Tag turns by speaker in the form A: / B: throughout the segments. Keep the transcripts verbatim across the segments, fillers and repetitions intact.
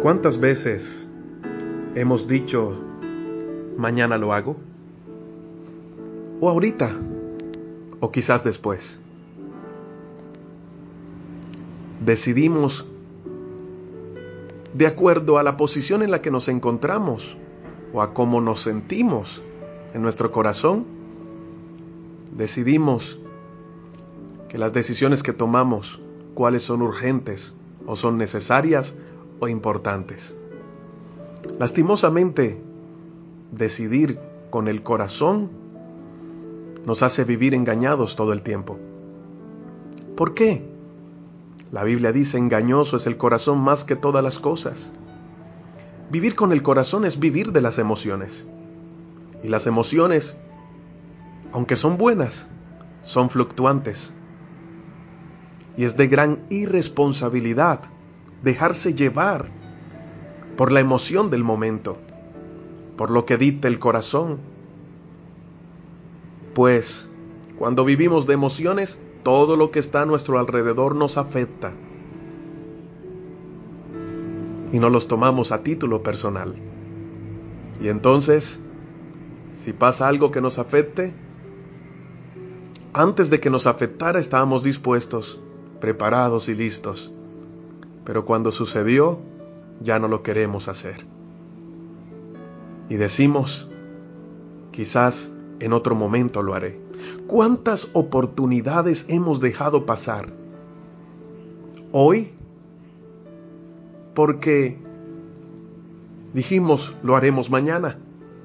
A: ¿Cuántas veces hemos dicho, mañana lo hago? O ahorita, o quizás después. Decidimos de acuerdo a la posición en la que nos encontramos o a cómo nos sentimos en nuestro corazón. Decidimos que las decisiones que tomamos, cuáles son urgentes o son necesarias o importantes. Lastimosamente, decidir con el corazón nos hace vivir engañados todo el tiempo. ¿Por qué? La Biblia dice, engañoso es el corazón más que todas las cosas. Vivir con el corazón es vivir de las emociones. Y las emociones, aunque son buenas, son fluctuantes. Y es de gran irresponsabilidad dejarse llevar por la emoción del momento, por lo que dicta el corazón. Pues, cuando vivimos de emociones, todo lo que está a nuestro alrededor nos afecta. Y no los tomamos a título personal. Y entonces, si pasa algo que nos afecte, antes de que nos afectara estábamos dispuestos, preparados y listos. Pero cuando sucedió, ya no lo queremos hacer. Y decimos, quizás en otro momento lo haré. ¿Cuántas oportunidades hemos dejado pasar hoy? Porque dijimos, lo haremos mañana.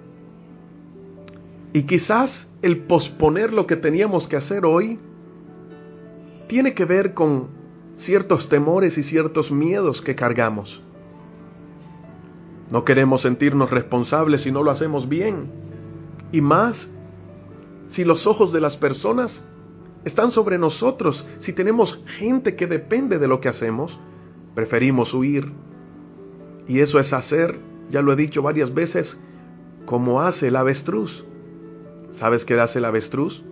A: Y quizás el posponer lo que teníamos que hacer hoy tiene que ver con ciertos temores y ciertos miedos que cargamos. No queremos sentirnos responsables si no lo hacemos bien. Y más, si los ojos de las personas están sobre nosotros, si tenemos gente que depende de lo que hacemos, preferimos huir. Y eso es hacer, ya lo he dicho varias veces, como hace el avestruz. ¿Sabes qué hace el avestruz?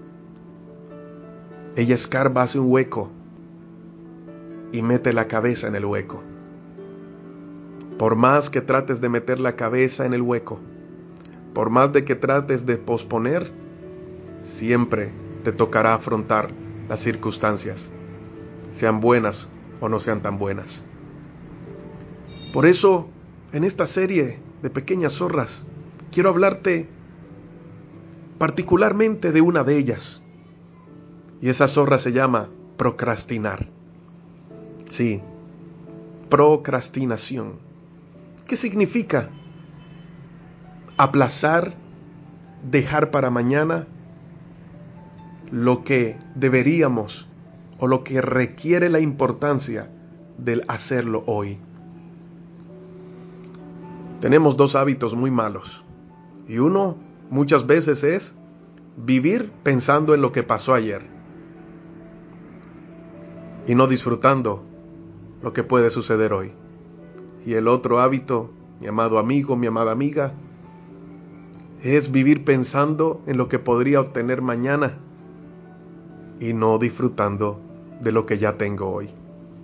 A: Ella escarba, hace un hueco y mete la cabeza en el hueco. Por más que trates de meter la cabeza en el hueco, por más de que trates de posponer, siempre te tocará afrontar las circunstancias, sean buenas o no sean tan buenas. Por eso, en esta serie de Pequeñas Zorras, quiero hablarte particularmente de una de ellas. Y esa zorra se llama procrastinar. Sí, procrastinación. ¿Qué significa? Aplazar, dejar para mañana lo que deberíamos o lo que requiere la importancia del hacerlo hoy. Tenemos dos hábitos muy malos. Y uno muchas veces es vivir pensando en lo que pasó ayer y no disfrutando lo que puede suceder hoy. Y el otro hábito, mi amado amigo, mi amada amiga, es vivir pensando en lo que podría obtener mañana y no disfrutando de lo que ya tengo hoy.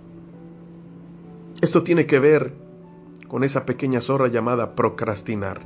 A: Esto tiene que ver con esa pequeña zorra llamada procrastinar.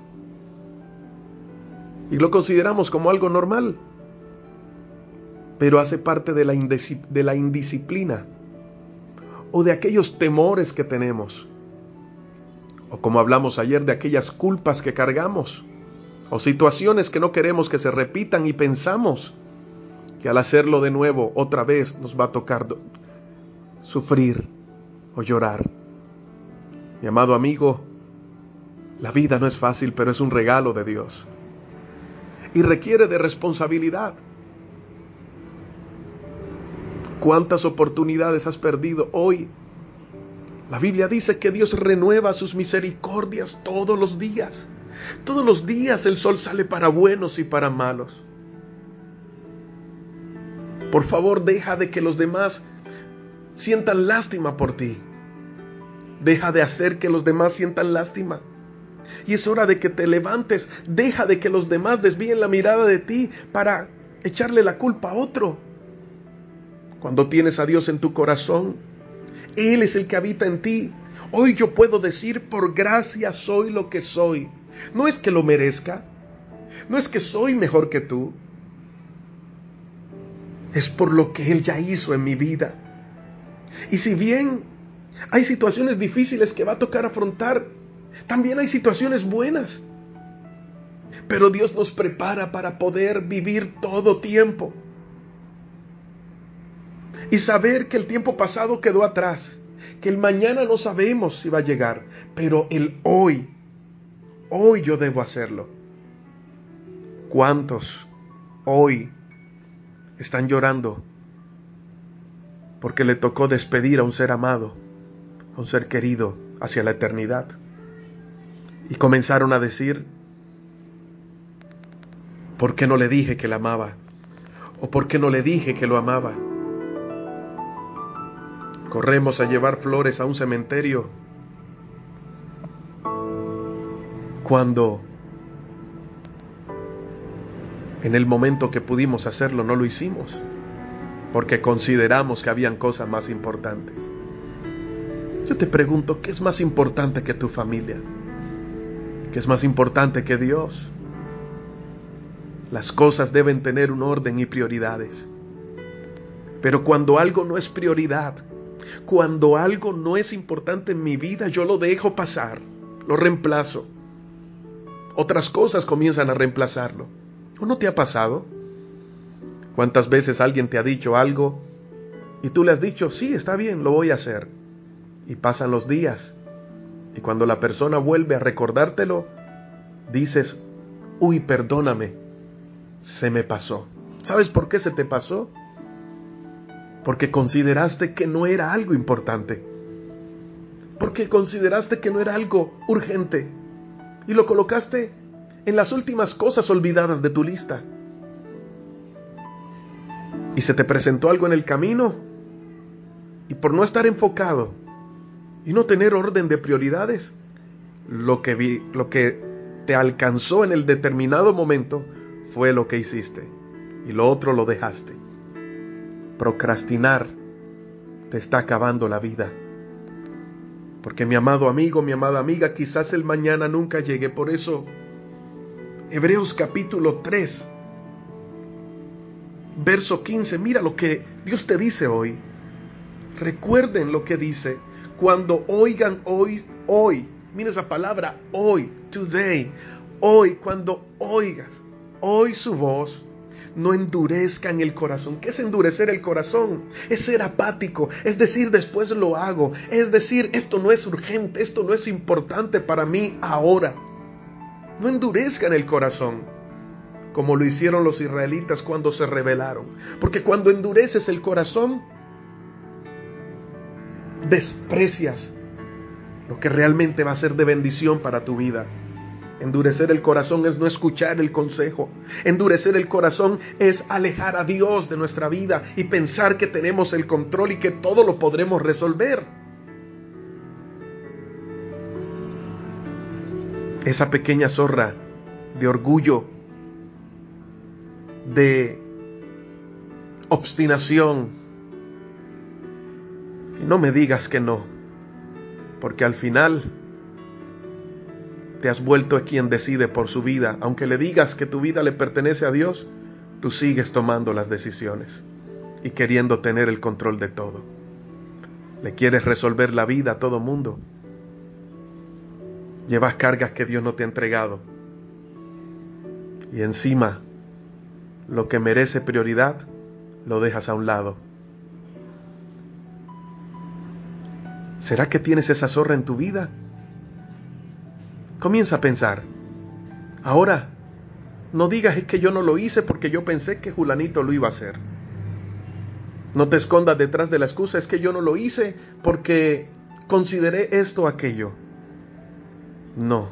A: Y lo consideramos como algo normal, pero hace parte de la, indisci- de la indisciplina o de aquellos temores que tenemos, o como hablamos ayer, de aquellas culpas que cargamos, o situaciones que no queremos que se repitan y pensamos que al hacerlo de nuevo, otra vez nos va a tocar do- sufrir o llorar. Mi amado amigo, la vida no es fácil, pero es un regalo de Dios. Y requiere de responsabilidad. ¿Cuántas oportunidades has perdido hoy? La Biblia dice que Dios renueva sus misericordias todos los días. Todos los días el sol sale para buenos y para malos. Por favor, deja de que los demás sientan lástima por ti. Deja de hacer que los demás sientan lástima. Y es hora de que te levantes. Deja de que los demás desvíen la mirada de ti para echarle la culpa a otro. Cuando tienes a Dios en tu corazón, Él es el que habita en ti. Hoy yo puedo decir, por gracia soy lo que soy. No es que lo merezca, no es que soy mejor que tú, es por lo que Él ya hizo en mi vida. Y si bien hay situaciones difíciles que va a tocar afrontar, también hay situaciones buenas. Pero Dios nos prepara para poder vivir todo tiempo. Y saber que el tiempo pasado quedó atrás, que el mañana no sabemos si va a llegar, pero el hoy, hoy yo debo hacerlo. ¿Cuántos hoy están llorando porque le tocó despedir a un ser amado, a un ser querido hacia la eternidad? Y comenzaron a decir, ¿por qué no le dije que la amaba? ¿O por qué no le dije que lo amaba? Corremos a llevar flores a un cementerio cuando en el momento que pudimos hacerlo no lo hicimos, porque consideramos que habían cosas más importantes. Yo te pregunto, ¿qué es más importante que tu familia? ¿Qué es más importante que Dios? Las cosas deben tener un orden y prioridades. Pero cuando algo no es prioridad, cuando algo no es importante en mi vida, yo lo dejo pasar, lo reemplazo. Otras cosas comienzan a reemplazarlo. ¿O no te ha pasado? ¿Cuántas veces alguien te ha dicho algo y tú le has dicho, sí, está bien, lo voy a hacer? Y pasan los días y cuando la persona vuelve a recordártelo, dices, uy, perdóname, se me pasó. ¿Sabes por qué se te pasó? Porque consideraste que no era algo importante. Porque consideraste que no era algo urgente. Y lo colocaste en las últimas cosas olvidadas de tu lista. Y se te presentó algo en el camino. Y por no estar enfocado y no tener orden de prioridades, lo que vi, lo que te alcanzó en el determinado momento fue lo que hiciste. Y lo otro lo dejaste. Procrastinar te está acabando la vida. Porque mi amado amigo, mi amada amiga, quizás el mañana nunca llegue. Por eso, Hebreos capítulo tres, verso quince, mira lo que Dios te dice hoy. Recuerden lo que dice. Cuando oigan hoy, hoy, mira esa palabra, hoy, today, hoy, cuando oigas, hoy su voz, no endurezcan el corazón. ¿Qué es endurecer el corazón? Es ser apático, es decir, después lo hago, es decir, esto no es urgente, esto no es importante para mí ahora. No endurezcan el corazón, como lo hicieron los israelitas cuando se rebelaron. Porque cuando endureces el corazón, desprecias lo que realmente va a ser de bendición para tu vida. Endurecer el corazón es no escuchar el consejo. Endurecer el corazón es alejar a Dios de nuestra vida y pensar que tenemos el control y que todo lo podremos resolver. Esa pequeña zorra de orgullo, de obstinación. Y no me digas que no, porque al final te has vuelto quien decide por su vida. Aunque le digas que tu vida le pertenece a Dios, tú sigues tomando las decisiones y queriendo tener el control de todo. Le quieres resolver la vida a todo mundo. Llevas cargas que Dios no te ha entregado. Y encima, lo que merece prioridad, lo dejas a un lado. ¿Será que tienes esa zorra en tu vida? Comienza a pensar. Ahora, no digas es que yo no lo hice porque yo pensé que Julanito lo iba a hacer. No te escondas detrás de la excusa, es que yo no lo hice porque consideré esto o aquello. No.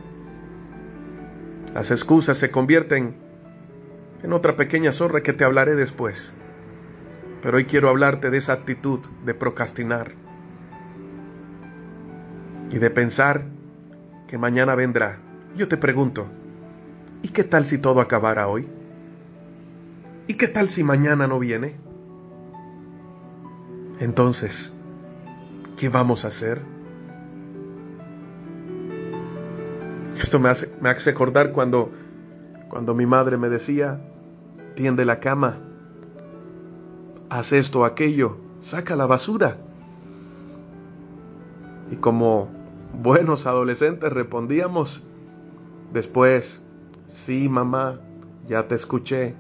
A: Las excusas se convierten en otra pequeña zorra que te hablaré después. Pero hoy quiero hablarte de esa actitud de procrastinar y de pensar que mañana vendrá. Yo te pregunto, ¿y qué tal si todo acabara hoy? ¿Y qué tal si mañana no viene? Entonces, ¿qué vamos a hacer? Esto me hace, me hace acordar cuando, cuando mi madre me decía, tiende la cama, haz esto o aquello, saca la basura. Y como buenos adolescentes respondíamos después, sí, mamá, ya te escuché.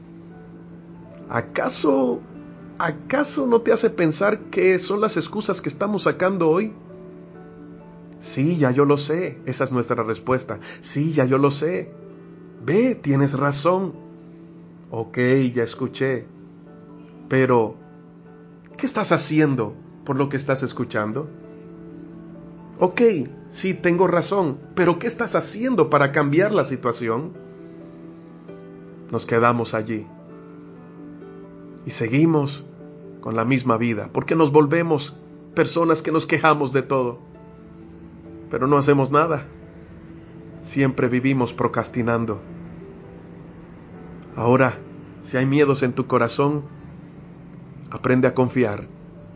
A: ¿Acaso, acaso no te hace pensar qué son las excusas que estamos sacando hoy? Sí, ya yo lo sé, esa es nuestra respuesta. Sí, ya yo lo sé. Ve, tienes razón. Ok, ya escuché. Pero, ¿qué estás haciendo por lo que estás escuchando? Ok, sí, tengo razón, pero ¿qué estás haciendo para cambiar la situación? Nos quedamos allí y seguimos con la misma vida, porque nos volvemos personas que nos quejamos de todo, pero no hacemos nada. Siempre vivimos procrastinando. Ahora, si hay miedos en tu corazón, aprende a confiar.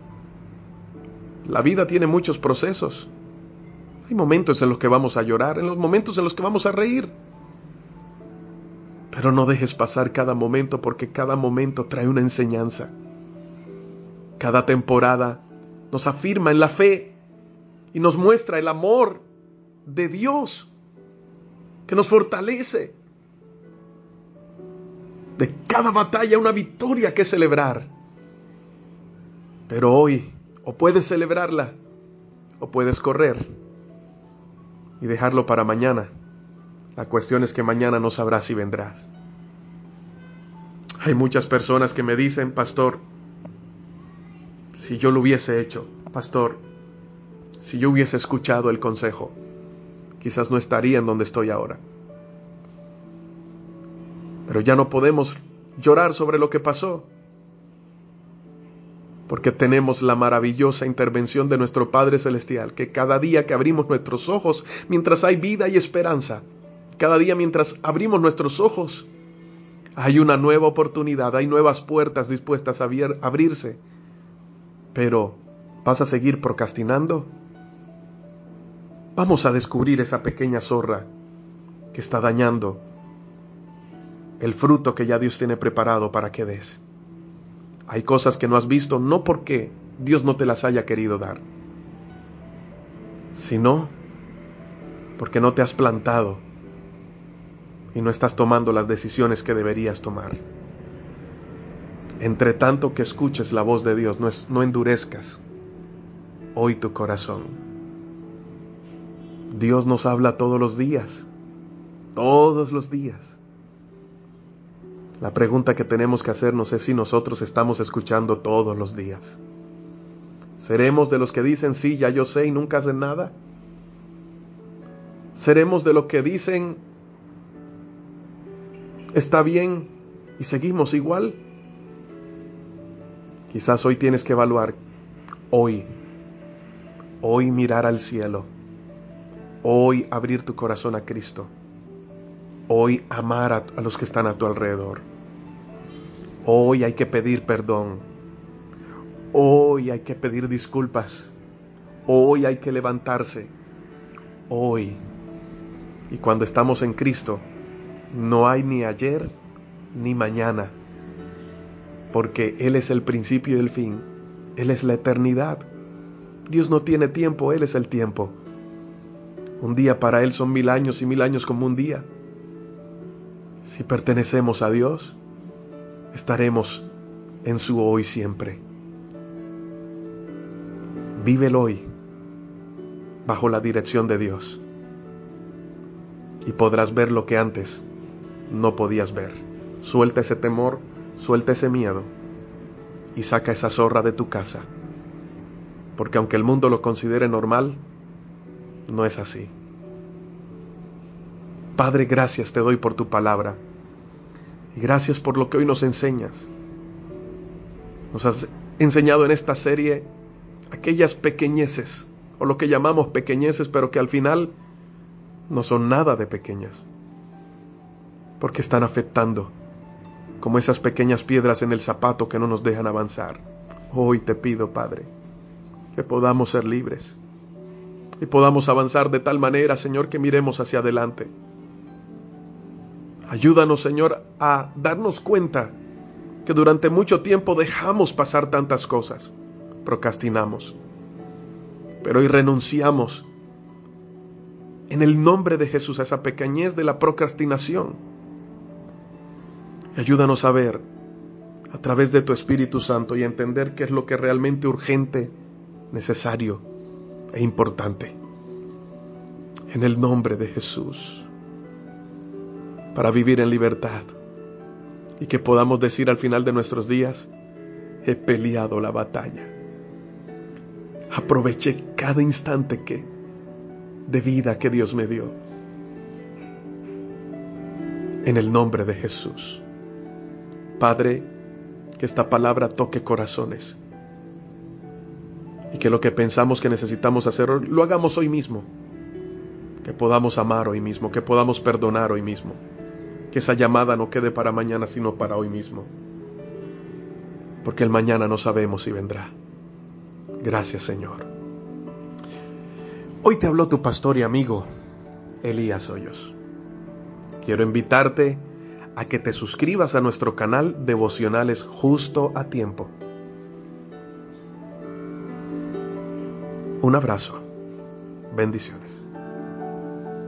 A: La vida tiene muchos procesos. Hay momentos en los que vamos a llorar, en los momentos en los que vamos a reír. Pero no dejes pasar cada momento, porque cada momento trae una enseñanza. Cada temporada nos afirma en la fe y nos muestra el amor de Dios que nos fortalece. De cada batalla una victoria que celebrar. Pero hoy o puedes celebrarla o puedes correr y dejarlo para mañana. La cuestión es que mañana no sabrás si vendrás. Hay muchas personas que me dicen, pastor, si yo lo hubiese hecho, pastor, si yo hubiese escuchado el consejo, quizás no estaría en donde estoy ahora. Pero ya no podemos llorar sobre lo que pasó, porque tenemos la maravillosa intervención de nuestro Padre Celestial, que cada día que abrimos nuestros ojos, mientras hay vida y esperanza, cada día mientras abrimos nuestros ojos, hay una nueva oportunidad, hay nuevas puertas dispuestas a abrirse. Pero, ¿vas a seguir procrastinando? Vamos a descubrir esa pequeña zorra que está dañando el fruto que ya Dios tiene preparado para que des. Hay cosas que no has visto, no porque Dios no te las haya querido dar, sino porque no te has plantado y no estás tomando las decisiones que deberías tomar. Entre tanto que escuches la voz de Dios, no, es, no endurezcas hoy tu corazón. Dios nos habla todos los días, todos los días. La pregunta que tenemos que hacernos es si nosotros estamos escuchando todos los días. ¿Seremos de los que dicen, sí, ya yo sé y nunca hacen nada? ¿Seremos de los que dicen, está bien y seguimos igual? Quizás hoy tienes que evaluar, hoy, hoy mirar al cielo, hoy abrir tu corazón a Cristo, hoy amar a, a los que están a tu alrededor. Hoy hay que pedir perdón. Hoy hay que pedir disculpas. Hoy hay que levantarse. Hoy. Y cuando estamos en Cristo, no hay ni ayer ni mañana. Porque Él es el principio y el fin. Él es la eternidad. Dios no tiene tiempo, Él es el tiempo. Un día para Él son mil años y mil años como un día. Si pertenecemos a Dios, estaremos en su hoy siempre. Vive el hoy bajo la dirección de Dios y podrás ver lo que antes no podías ver. Suelta ese temor, suelta ese miedo y saca esa zorra de tu casa, porque aunque el mundo lo considere normal, no es así. Padre, gracias te doy por tu palabra y gracias por lo que hoy nos enseñas. Nos has enseñado en esta serie aquellas pequeñeces, o lo que llamamos pequeñeces, pero que al final no son nada de pequeñas, porque están afectando, como esas pequeñas piedras en el zapato que no nos dejan avanzar. Hoy te pido, Padre, que podamos ser libres. y podamos avanzar de tal manera, Señor, que miremos hacia adelante. Ayúdanos, Señor, a darnos cuenta que durante mucho tiempo dejamos pasar tantas cosas, procrastinamos, pero hoy renunciamos en el nombre de Jesús a esa pequeñez de la procrastinación. Ayúdanos a ver a través de tu Espíritu Santo y a entender qué es lo que es realmente urgente, necesario e importante. En el nombre de Jesús, para vivir en libertad y que podamos decir al final de nuestros días: he peleado la batalla. Aproveché cada instante que, de vida que Dios me dio. En el nombre de Jesús. Padre, que esta palabra toque corazones y que lo que pensamos que necesitamos hacer lo hagamos hoy mismo. Que podamos amar hoy mismo, que podamos perdonar hoy mismo. Que esa llamada no quede para mañana, sino para hoy mismo. Porque el mañana no sabemos si vendrá. Gracias, Señor. Hoy te habló tu pastor y amigo, Elías Hoyos. Quiero invitarte a que te suscribas a nuestro canal Devocionales Justo a Tiempo. Un abrazo. Bendiciones.